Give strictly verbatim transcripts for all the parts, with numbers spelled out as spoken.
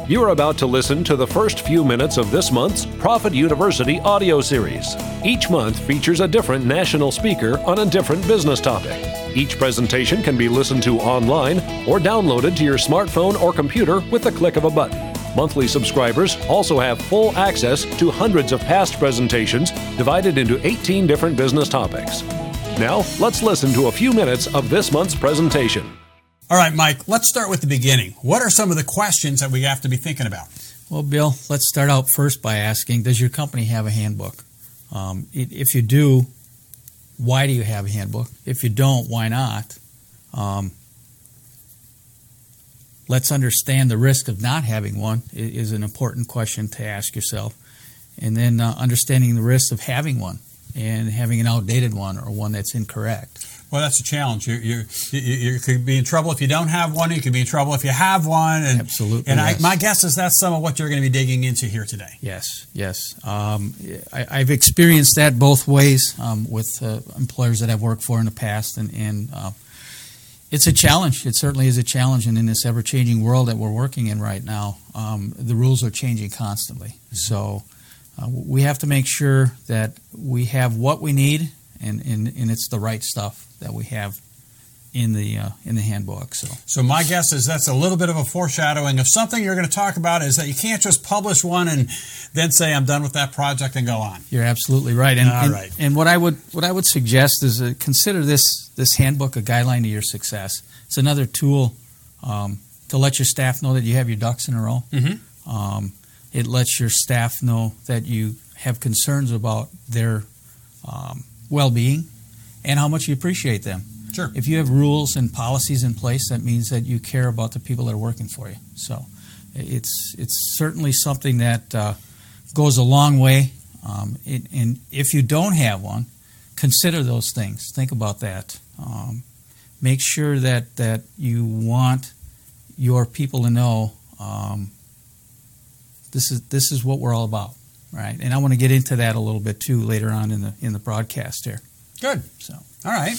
You are about to listen to the first few minutes of this month's Profit University audio series. Each month features a different national speaker on a different business topic. Each presentation can be listened to online or downloaded to your smartphone or computer with the click of a button. Monthly subscribers also have full access to hundreds of past presentations divided into eighteen different business topics. Now, let's listen to a few minutes of this month's presentation. All right, Mike, let's start with the beginning. What are some of the questions that we have to be thinking about? Well, Bill, let's start out first by asking, does your company have a handbook? Um, if you do, why do you have a handbook? If you don't, why not? Um, let's understand the risk of not having one is an important question to ask yourself. And then uh, understanding the risk of having one and having an outdated one or one that's incorrect. Well, that's a challenge. You, you you you could be in trouble if you don't have one. You could be in trouble if you have one. And, Absolutely. And yes. I, my guess is that's some of what you're going to be digging into here today. Yes, yes. Um, I, I've experienced that both ways um, with uh, employers that I've worked for in the past, and, and uh, it's a challenge. It certainly is a challenge, and in this ever-changing world that we're working in right now, um, the rules are changing constantly. Mm-hmm. So uh, we have to make sure that we have what we need, and, and, and it's the right stuff that we have in the uh, in the handbook. So, so my guess is that's a little bit of a foreshadowing of something you're going to talk about, is that you can't just publish one and then say I'm done with that project and go on. You're absolutely right. And, All and, right. and what I would what I would suggest is uh, consider this this handbook a guideline to your success. It's another tool um, to let your staff know that you have your ducks in a row. Mm-hmm. Um, it lets your staff know that you have concerns about their um, well-being and how much you appreciate them. Sure. If you have rules and policies in place, that means that you care about the people that are working for you. So it's it's certainly something that uh, goes a long way. Um, it, and if you don't have one, consider those things. Think about that. Um, make sure that, that you want your people to know um, this is this is what we're all about, right? And I want to get into that a little bit too later on in the in the broadcast here. Good. So, all right.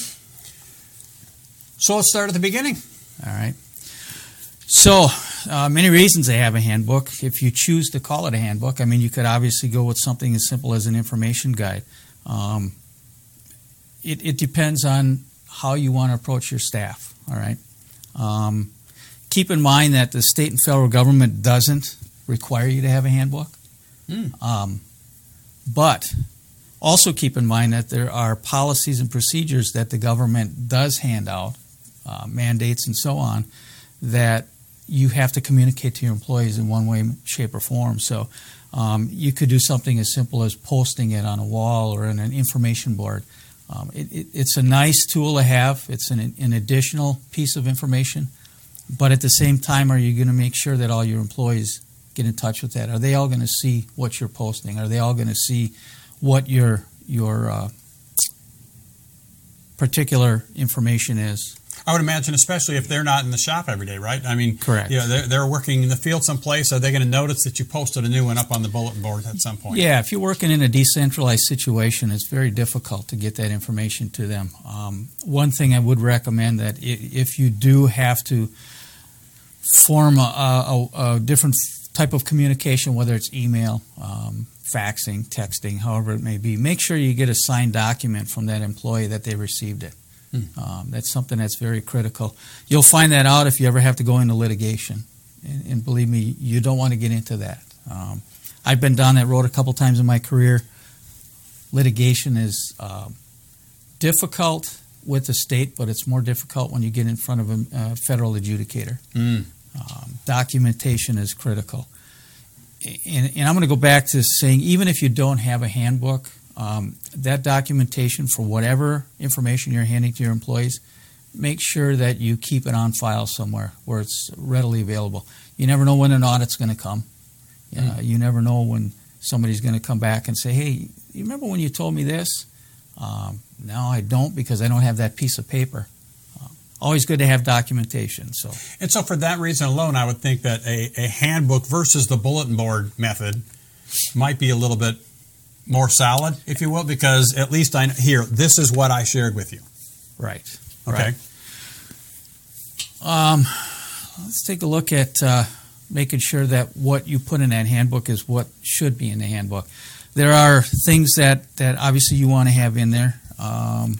So let's start at the beginning. All right. So, uh, many reasons they have a handbook. If you choose to call it a handbook, I mean, you could obviously go with something as simple as an information guide. Um, it, it depends on how you want to approach your staff. All right. Um, keep in mind that the state and federal government doesn't require you to have a handbook. Mm. Um, but also keep in mind that there are policies and procedures that the government does hand out, uh, mandates and so on, that you have to communicate to your employees in one way, shape, or form. So um, you could do something as simple as posting it on a wall or in an information board. Um, it, it, it's a nice tool to have. It's an, an additional piece of information. But at the same time, are you going to make sure that all your employees get in touch with that? Are they all going to see what you're posting? Are they all going to see what your your uh, particular information is? I would imagine, especially if they're not in the shop every day, right? I mean, correct. You know, they're, they're working in the field someplace. Are they going to notice that you posted a new one up on the bulletin board at some point? Yeah, if you're working in a decentralized situation, it's very difficult to get that information to them. Um, one thing I would recommend that if you do have to form a, a, a different type of communication, whether it's email, um, faxing, texting, however it may be, make sure you get a signed document from that employee that they received it. Hmm. Um, that's something that's very critical. You'll find that out if you ever have to go into litigation. And, and believe me, you don't want to get into that. Um, I've been down that road a couple times in my career. Litigation is uh, difficult with the state, but it's more difficult when you get in front of a uh, federal adjudicator. Mm. Um, documentation is critical. And, and I'm going to go back to saying, even if you don't have a handbook, um, that documentation for whatever information you're handing to your employees, make sure that you keep it on file somewhere where it's readily available. You never know when an audit's going to come. Mm. Uh, you never know when somebody's going to come back and say, hey, you remember when you told me this? Um, no, I don't, because I don't have that piece of paper. Uh, always good to have documentation. So, And so for that reason alone, I would think that a, a handbook versus the bulletin board method might be a little bit more solid, if you will, because at least I here, this is what I shared with you. Right. Okay. Right. Um, let's take a look at uh, making sure that what you put in that handbook is what should be in the handbook. There are things that, that obviously you want to have in there, um,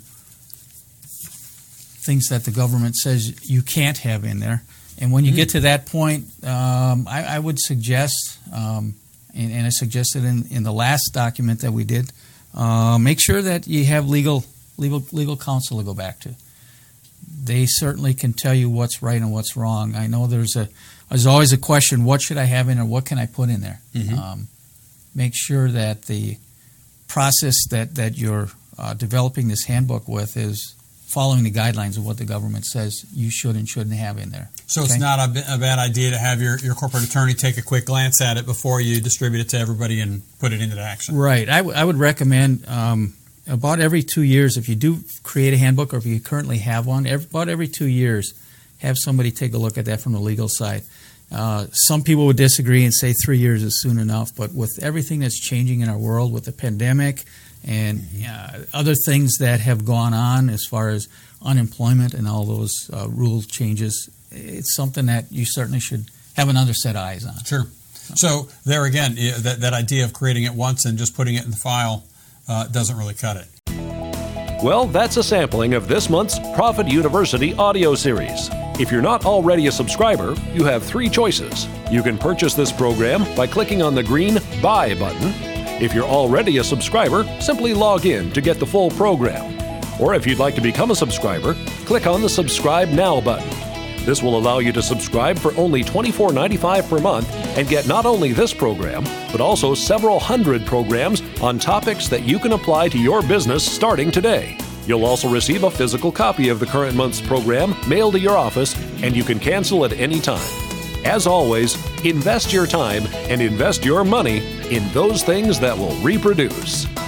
things that the government says you can't have in there. And when you mm-hmm. get to that point, um, I, I would suggest, um, and, and I suggested in, in the last document that we did, uh, make sure that you have legal legal legal counsel to go back to. They certainly can tell you what's right and what's wrong. I know there's a there's always a question: what should I have in, or what can I put in there? Mm-hmm. Um, make sure that the process that that you're uh, developing this handbook with is following the guidelines of what the government says you should and shouldn't have in there. So okay? It's not a, a bad idea to have your, your corporate attorney take a quick glance at it before you distribute it to everybody and put it into action. Right. I, w- I would recommend um, about every two years, if you do create a handbook or if you currently have one, every, about every two years, have somebody take a look at that from the legal side. Uh, some people would disagree and say three years is soon enough, but with everything that's changing in our world, with the pandemic and uh, other things that have gone on as far as unemployment and all those uh, rule changes, it's something that you certainly should have another set of eyes on. Sure. So there again, that, that idea of creating it once and just putting it in the file uh, doesn't really cut it. Well, that's a sampling of this month's Profit University audio series. If you're not already a subscriber, you have three choices. You can purchase this program by clicking on the green Buy button. If you're already a subscriber, simply log in to get the full program. Or if you'd like to become a subscriber, click on the Subscribe Now button. This will allow you to subscribe for only twenty-four ninety-five per month and get not only this program, but also several hundred programs on topics that you can apply to your business starting today. You'll also receive a physical copy of the current month's program mailed to your office, and you can cancel at any time. As always, invest your time and invest your money in those things that will reproduce.